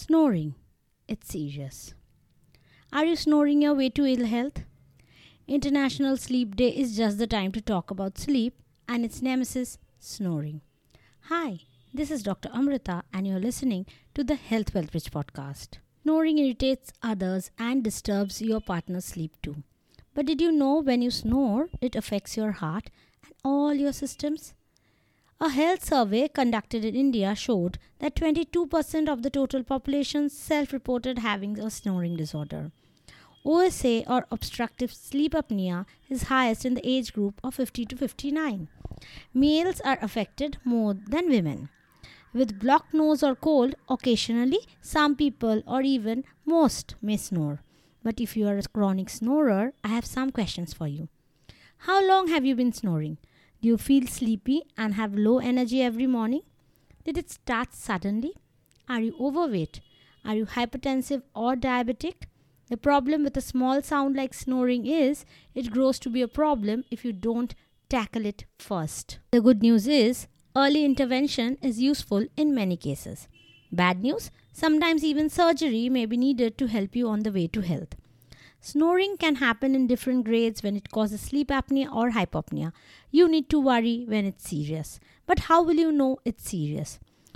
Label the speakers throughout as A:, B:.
A: Snoring. It's serious. Are you snoring your way to ill health? International Sleep Day is just the time to talk about sleep and its nemesis, snoring. Hi, this is Dr. Amrita and you're listening to the Health Wealth Rich podcast. Snoring irritates others and disturbs your partner's sleep too. But did you know when you snore, it affects your heart and all your systems? A health survey conducted in India showed that 22% of the total population self-reported having a snoring disorder. OSA or obstructive sleep apnea is highest in the age group of 50 to 59. Males are affected more than women. With blocked nose or cold, occasionally some people or even most may snore. But if you are a chronic snorer, I have some questions for you. How long have you been snoring? Do you feel sleepy and have low energy every morning? Did it start suddenly? Are you overweight? Are you hypertensive or diabetic? The problem with a small sound like snoring is it grows to be a problem if you don't tackle it first. The good news is early intervention is useful in many cases. Bad news, sometimes even surgery may be needed to help you on the way to health. Snoring can happen in different grades when it causes sleep apnea or hypopnea. You need to worry when it's serious. But how will you know it's serious?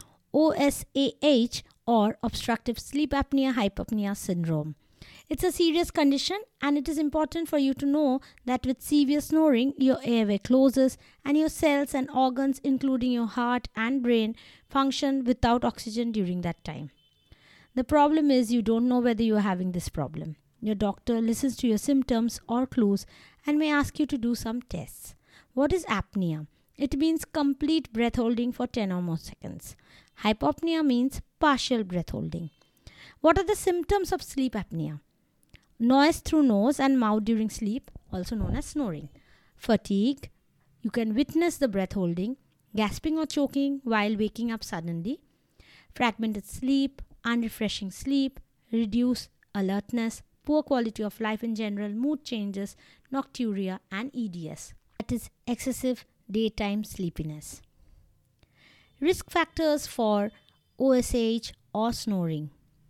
A: OSAH or obstructive sleep apnea hypopnea syndrome. It's a serious condition and it is important for you to know that with severe snoring, your airway closes and your cells and organs including your heart and brain function without oxygen during that time. The problem is you don't know whether you are having this problem. Your doctor listens to your symptoms or clues and may ask you to do some tests. What is apnea? It means complete breath holding for 10 or more seconds. Hypopnea means partial breath holding. What are the symptoms of sleep apnea? Noise through nose and mouth during sleep, also known as snoring. Fatigue. You can witness the breath holding. Gasping or choking while waking up suddenly. Fragmented sleep, unrefreshing sleep, reduced alertness, poor quality of life in general, mood changes, nocturia and EDS. That is excessive daytime sleepiness. Risk factors for OSH or snoring.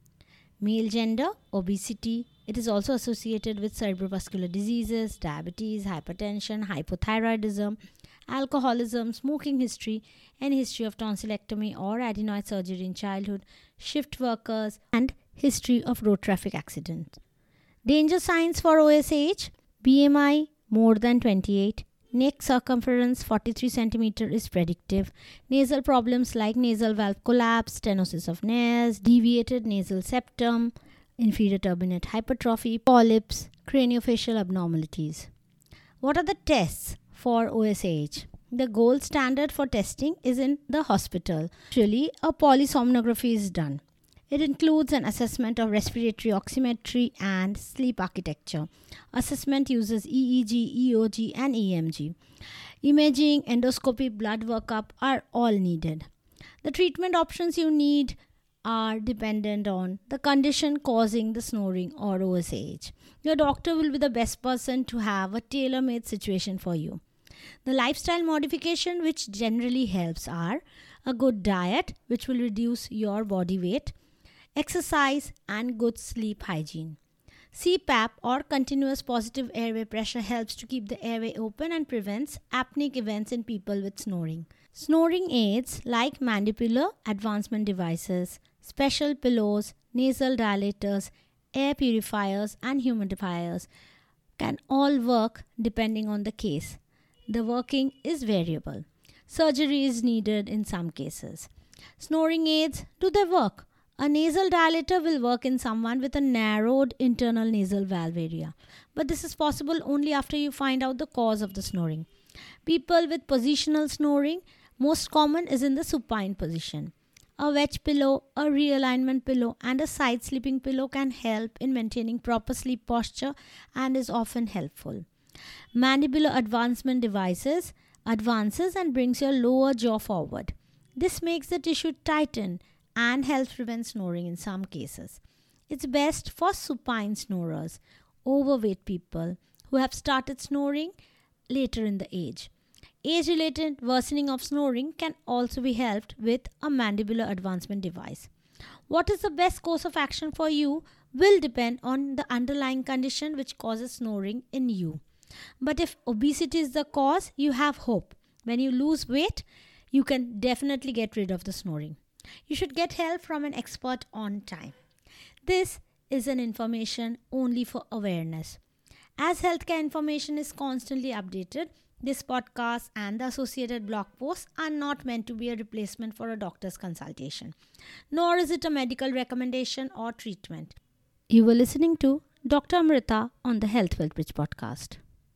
A: Male gender, obesity. It is also associated with cerebrovascular diseases, diabetes, hypertension, hypothyroidism, alcoholism, smoking history, any history of tonsillectomy or adenoid surgery in childhood, shift workers, and history of road traffic accident. Danger signs for OSH: BMI more than 28, neck circumference 43 cm is predictive, nasal problems like nasal valve collapse, stenosis of Nares, deviated nasal septum, inferior turbinate hypertrophy, polyps, craniofacial abnormalities. What are the tests for OSH? The gold standard for testing is in the hospital. Usually, a polysomnography is done. It includes an assessment of respiratory oximetry and sleep architecture. Assessment uses EEG, EOG, and EMG. Imaging, endoscopy, blood workup are all needed. The treatment options you need are dependent on the condition causing the snoring or OSH. Your doctor will be the best person to have a tailor-made situation for you. The lifestyle modification which generally helps are a good diet which will reduce your body weight, exercise and good sleep hygiene. CPAP or continuous positive airway pressure helps to keep the airway open and prevents apneic events in people with snoring. Snoring aids like mandibular advancement devices, special pillows, nasal dilators, air purifiers and humidifiers can all work depending on the case. The working is variable. Surgery is needed in some cases. Snoring aids, do they work? A nasal dilator will work in someone with a narrowed internal nasal valve area. But this is possible only after you find out the cause of the snoring. People with positional snoring, most common is in the supine position. A wedge pillow, a realignment pillow and a side sleeping pillow can help in maintaining proper sleep posture and is often helpful. Mandibular advancement devices advances and brings your lower jaw forward. This makes the tissue tighten and helps prevent snoring in some cases. It's best for supine snorers, overweight people who have started snoring later in the age. Age-related worsening of snoring can also be helped with a mandibular advancement device. What is the best course of action for you will depend on the underlying condition which causes snoring in you. But if obesity is the cause, you have hope. When you lose weight, you can definitely get rid of the snoring. You should get help from an expert on time. This is an information only for awareness. As healthcare information is constantly updated, this podcast and the associated blog posts are not meant to be a replacement for a doctor's consultation, nor is it a medical recommendation or treatment. You were listening to Dr. Amrita on the Health Wealth Bridge podcast.